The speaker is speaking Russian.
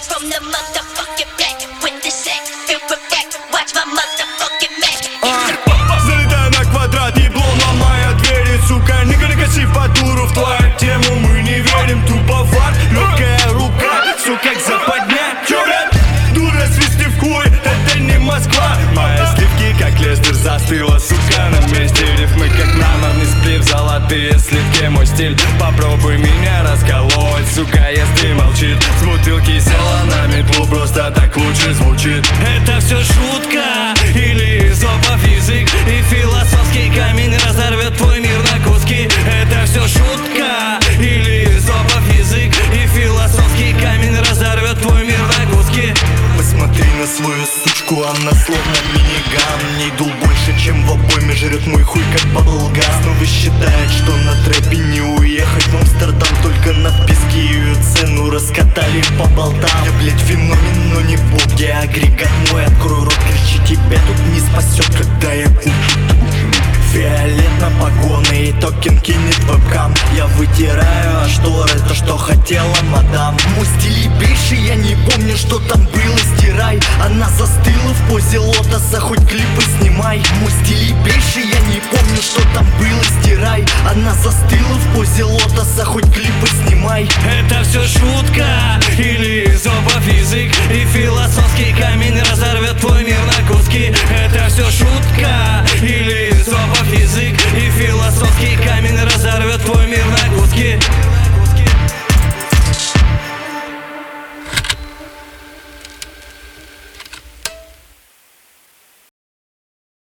from the motherfucking back with the sack, feel back, watch my motherfucking back. Залетаю на квадрат, ебло ломая двери, сука. Не коси по дуру, в твою тему мы не верим. Тупо факт, легкая рука, сука, как западня. Чё, блядь? Дура, свисти в хуй, это не Москва. Мои сливки, как Лестер, застыла, сука, на месте. Рифмы, как нанов, не сплив, золотые сливки. Мой стиль, попробуй меня расколоть, сука, если молчит. С бутылки села на метлу, просто так лучше звучит. Это все шутка или зобов язык? И философский камень разорвет твой мир на куски. Это все шутка или зобов язык? И философский камень разорвет твой мир на куски. Посмотри на свою сучку, она словно миниган. Не дул больше, чем в обойме, жрет мой хуй как баблгам. Снова считает, что на трэпе не уехать в Амстердам. Только на песке ее цену раскатали по болтам. Я, блять, феномен, но не бог, я агрегат мой. Открой рот, кричи, тебя тут не спасет, когда я кушу. Фиолет на погоны и токен кинет вебкам. Я вытираю шторы, то, что хотела мадам. Мой стиль ебейший, я не помню, что там было, стирай. Она застыла в позе лотоса, хоть клипы снимай. Мой стиль ебейший, я не помню, что там было, стирай. Она застыла в позе лотоса, хоть клипы снимай. Это все шутка или зобов язык? И философский камень разорвет твой мир на куски. Это все шутка или зобов язык? И философский камень разорвет твой мир